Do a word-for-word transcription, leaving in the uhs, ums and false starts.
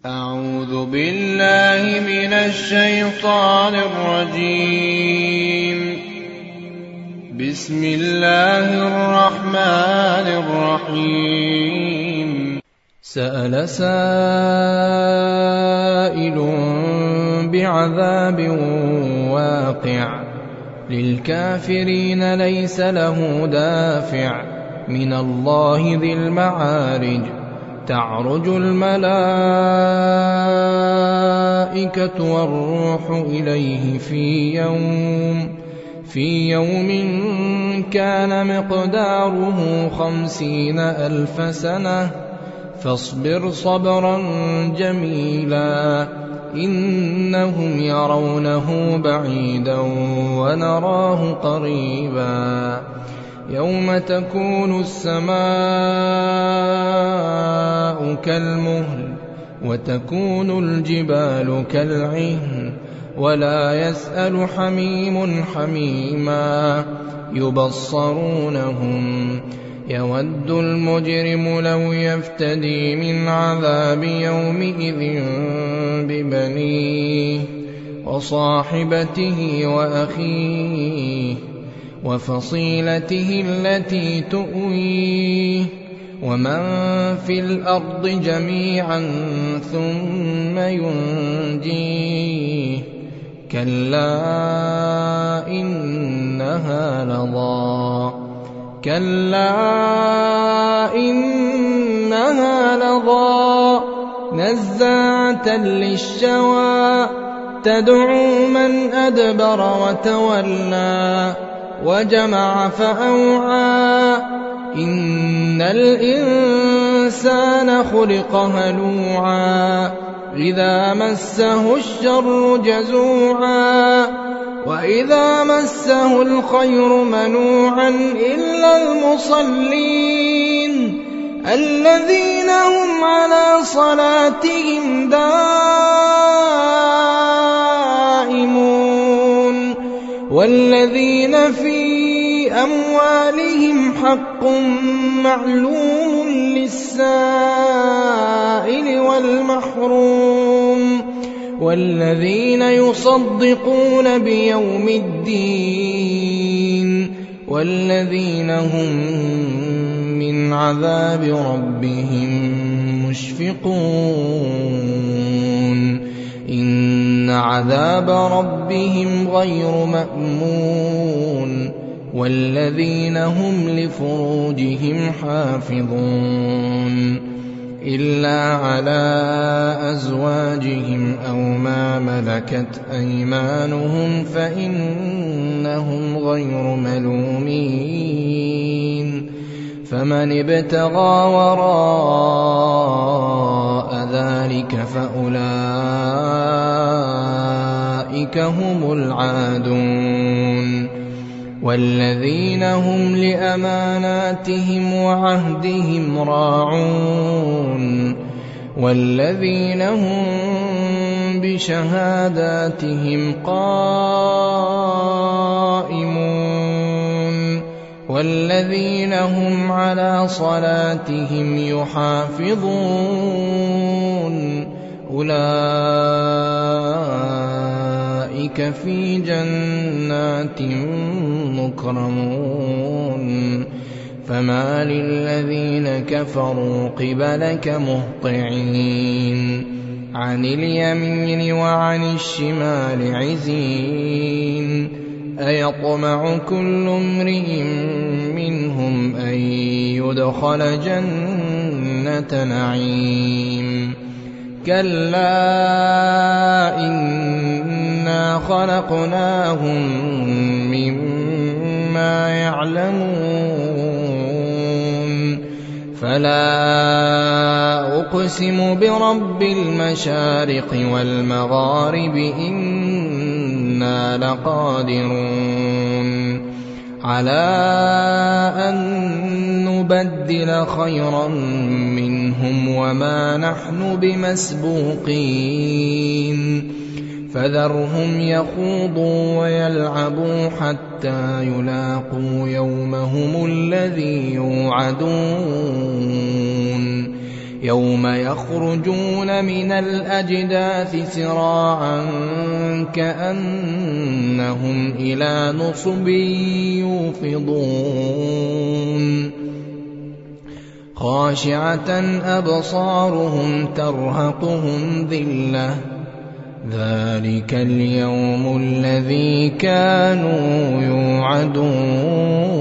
أعوذ بالله من الشيطان الرجيم. بسم الله الرحمن الرحيم. سأل سائل بعذاب واقع للكافرين ليس له دافع من الله ذي المعارج. تعرج الملائكة والروح إليه في يوم في يوم كان مقداره خمسين ألف سنة فاصبر صبرا جميلا إنهم يرونه بعيدا ونراه قريبا. يوم تكون السماء كالمهل وتكون الجبال كالعهن ولا يسأل حميم حميما يبصرونهم. يود المجرم لو يفتدي من عذاب يومئذ ببنيه وصاحبته وأخيه وفصيلته التي تؤويه ومن في الأرض جميعا ثم ينجيه. كلا إنها لظى كلا إنها لظى نزاعة للشوى تدعو من أدبر وتولى وجمع فأوعى. إن الإنسان خلق هلوعا إذا مسه الشر جزوعا وإذا مسه الخير منوعا إلا المصلين الذين هم على صلاتهم دائمون والذين في أموالهم حق معلوم للسائل والمحروم والذين يصدقون بيوم الدين والذين هم من عذاب ربهم مشفقون. إن عذاب ربهم غير مأمون والذين هم لفروجهم حافظون إلا على أزواجهم أو ما ملكت أيمانهم فإنهم غير ملومين. فمن ابتغى وراء ذلك فأولئك هم العادون والذين هم لأماناتهم وعهدهم راعون والذين هم بشهاداتهم قائمون والذين هم على صلاتهم يحافظون أولئك في جنات مكرمون. فما للذين كفروا قبلك مهطعين عن اليمين وعن الشمال عزين. أيطمع كل امرئ منهم أن يدخل جنة نعيم كلا إنا خلقناهم مما يعلمون. فلا أقسم برب المشارق والمغارب إنا لقادرون على أن نبدل خيرا منهم وما نحن بمسبوقين. فذرهم يخوضوا ويلعبوا حتى يلاقوا يومهم الذي يوعدون يوم يخرجون من الأجداث سراعا كأنهم إلى نصب يوفضون خاشعة أبصارهم ترهقهم ذلة ذلك اليوم الذي كانوا يوعدون